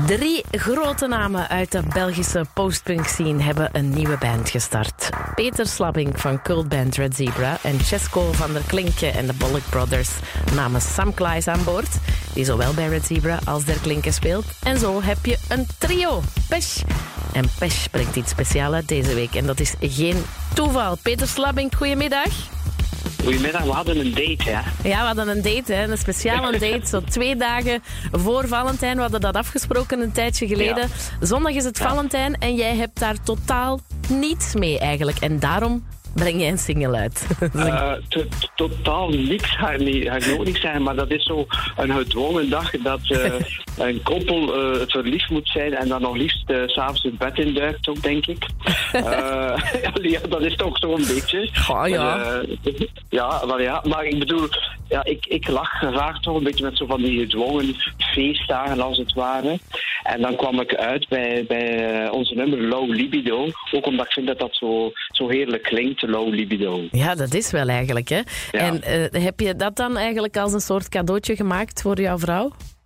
3 grote namen uit de Belgische postpunk scene hebben een nieuwe band gestart. Peter Slabbink van cultband Red Zebra en Chesco van der Klinke en de Bollock Brothers namen Sam Klaes aan boord, die zowel bij Red Zebra als der Klinke speelt. En zo heb je een trio, Pesh. En Pesh brengt iets speciaals uit deze week en dat is geen toeval. Peter Slabbink, goedemiddag. Goedemiddag, we hadden een date, ja. Ja, we hadden een date, hè. Een speciale date. Zo 2 dagen voor Valentijn. We hadden dat afgesproken een tijdje geleden. Ja. Zondag is het Valentijn en jij hebt daar totaal niets mee eigenlijk. En daarom breng jij een single uit. Totaal niks ga ik ook niet zeggen, maar dat is zo een gedwongen dag dat een koppel verliefd moet zijn en dan nog liefst 's avonds het bed induikt ook, denk ik. Ja, dat is toch zo een beetje. Oh, ja. Maar ik bedoel, ja, ik lach graag toch een beetje met zo van die gedwongen feestdagen als het ware. En dan kwam ik uit bij onze nummer Low Libido, ook omdat ik vind dat dat zo heerlijk klinkt. Low libido. Ja, dat is wel eigenlijk, hè. Ja. En heb je dat dan eigenlijk als een soort cadeautje gemaakt voor jouw vrouw?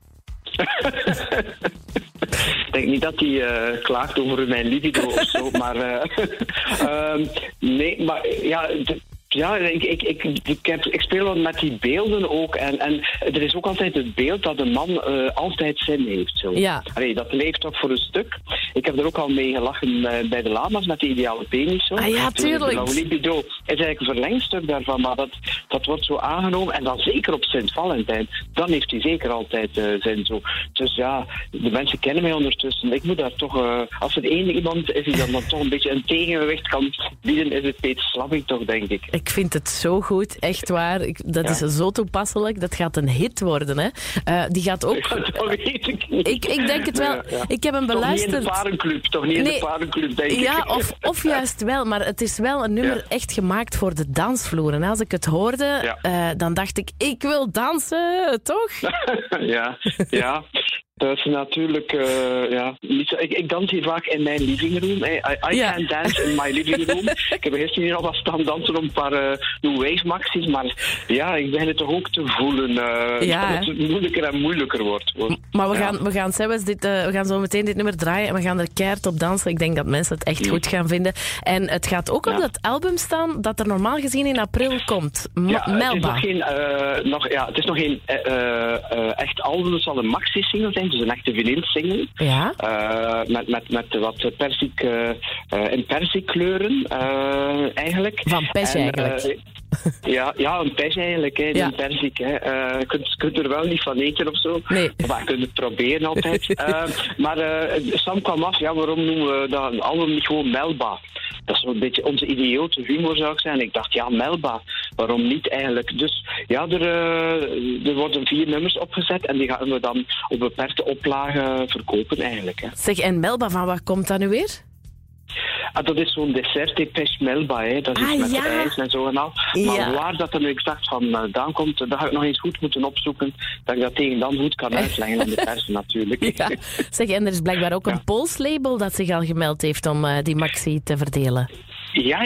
Ik denk niet dat hij klaagt over mijn libido of zo, maar nee, maar ja. Ja, ik speel wel met die beelden ook. En er is ook altijd het beeld dat een man altijd zin heeft. Zo. Ja. Allee, dat leeft toch voor een stuk. Ik heb er ook al mee gelachen bij de Lama's met de ideale penis. Zo. Ah ja, tuurlijk. De libido is eigenlijk een verlengstuk daarvan, maar dat wordt zo aangenomen. En dan zeker op Sint-Valentijn. Dan heeft hij zeker altijd zin. Zo. Dus ja, de mensen kennen mij ondertussen. Ik moet daar toch, als er één iemand is die dan toch een beetje een tegengewicht kan bieden, is het Peter Slabbink toch, denk ik. Ik vind het zo goed, echt waar. Dat is zo toepasselijk. Dat gaat een hit worden, hè. Die gaat ook... Dat weet ik niet. Ik denk het wel. Ja. Ik heb hem beluisterd. Toch niet in de parenclub, denk ik. Ja, of juist wel. Maar het is wel een nummer echt gemaakt voor de dansvloer. En als ik het hoorde, dan dacht ik wil dansen, toch? Ja. Dat is natuurlijk, niet zo. Ik dans hier vaak in mijn living room. I can dance in my living room. Ik heb gisteren hier nog wat staan dansen op een paar new wave maxis, maar ja, ik begin het toch ook te voelen dat het moeilijker en moeilijker wordt. Maar we gaan zo meteen dit nummer draaien en we gaan er keihard op dansen. Ik denk dat mensen het echt goed gaan vinden. En het gaat ook op dat album staan dat er normaal gezien in april komt. Melba. Het is nog geen echt album, het zal een maxi-single zijn. Dus een echte vinyl-single. Ja. Met wat in persiekleuren eigenlijk. Van Pesh eigenlijk. Ja, een Pesh eigenlijk. Een persiek. Je kunt er wel niet van eten of zo. Nee. Maar je kunt het proberen altijd. Maar Sam kwam af, waarom noemen we dat een album niet gewoon Melba? Dat is een beetje onze idiote humor, zou ik zeggen. Ik dacht, Melba, waarom niet eigenlijk? Dus ja, er worden 4 nummers opgezet en die gaan we dan op beperkte oplagen verkopen eigenlijk. Hè. Zeg, en Melba, van waar komt dat nu weer? Dat is zo'n dessert, Pesh Melba. Hè. Dat is met ijs en zo en al. Maar waar dat er nu exact vandaan komt, dat ga ik nog eens goed moeten opzoeken. Dat ik dat tegen dan goed kan uitleggen aan de pers natuurlijk. Ja. Zeg, en er is blijkbaar ook een Pools label dat zich al gemeld heeft om die maxi te verdelen. Ja.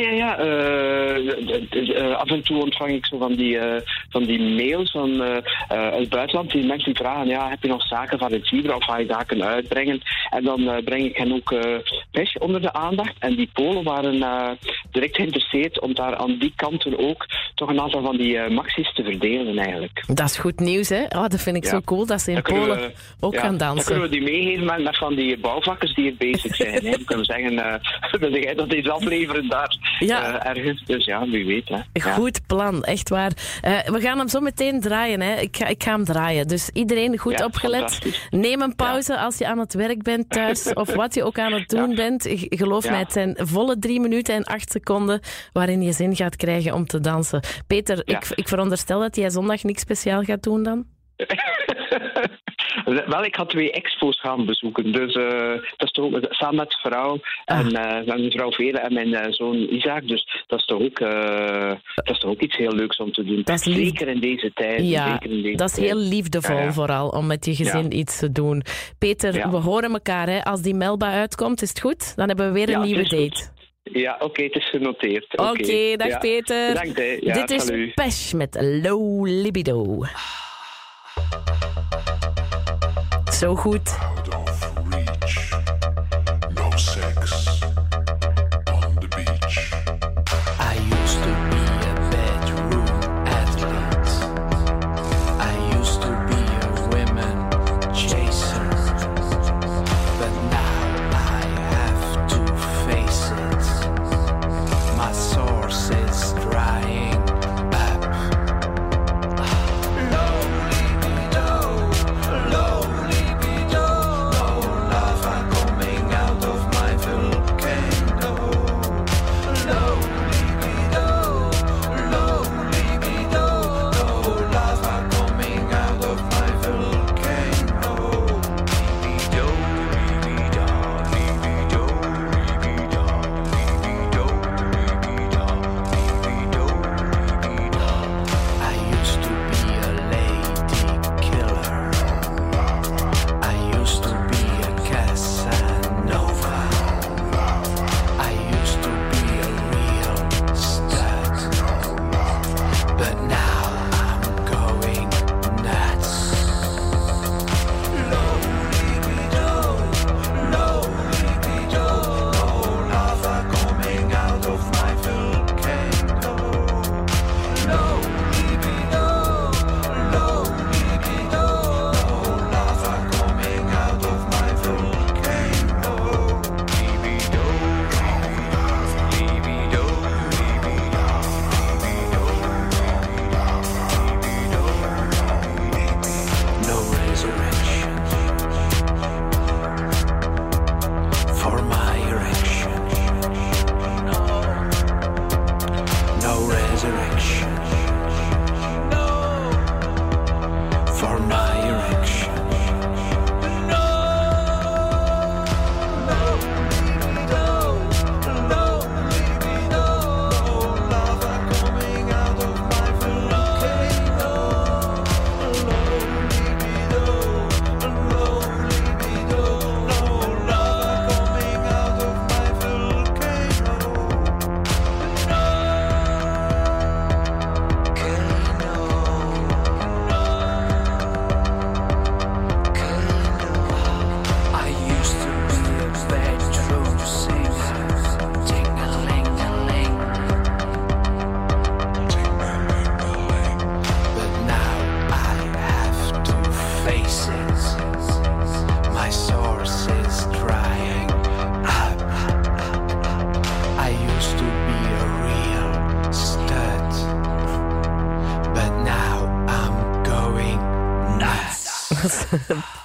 Af en toe ontvang ik zo van die mails van uit het buitenland. Die mensen vragen, heb je nog zaken van het Zebra of ga je zaken uitbrengen? En dan breng ik hen ook Pesh onder de aandacht. En die Polen waren direct geïnteresseerd om daar aan die kanten ook toch een aantal van die maxis te verdelen eigenlijk. Dat is goed nieuws, hè? Dat vind ik zo cool dat ze in Polen ook gaan dansen. Dan kunnen we die meegeven met van die bouwvakkers die er bezig zijn. Hè. Dan kunnen we zeggen dat is afleveren daar ergens. Dus wie weet. Hè. Goed plan, echt waar. We gaan hem zo meteen draaien. Hè. Ik ga hem draaien. Dus iedereen goed opgelet. Neem een pauze als je aan het werk bent thuis of wat je ook aan het doen bent. Geloof mij, het zijn volle 3 minuten en 8 seconden waarin je zin gaat krijgen om te dansen. Peter, ik veronderstel dat jij zondag niks speciaal gaat doen dan? Wel, ik had 2 expo's gaan bezoeken. Dus dat is toch ook, samen met vrouw en mijn vrouw Vele en mijn zoon Isaac. Dus dat is toch ook iets heel leuks om te doen. Zeker in deze tijd. Ja, dat is heel liefdevol vooral om met je gezin iets te doen. Peter, we horen elkaar. Hè. Als die Melba uitkomt, is het goed? Dan hebben we weer een nieuwe date. Goed. Ja, oké, het is genoteerd. Oké, dag Peter. Bedankt, hè. Ja, dit is Pesh met Low Libido. Zo goed.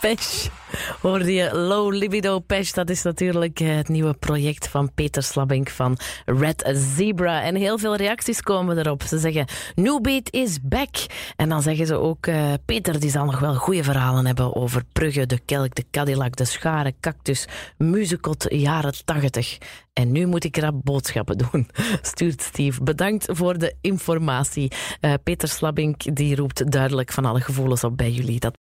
Pesh. Hoorde je Low Libido Pesh? Dat is natuurlijk het nieuwe project van Peter Slabink van Red Zebra. En heel veel reacties komen erop. Ze zeggen, New Beat is back. En dan zeggen ze ook, Peter die zal nog wel goede verhalen hebben over Brugge, de Kelk, de Cadillac, de Schare, Cactus, Musicot, jaren 80. En nu moet ik rap boodschappen doen, stuurt Steve. Bedankt voor de informatie. Peter Slabink die roept duidelijk van alle gevoelens op bij jullie. Dat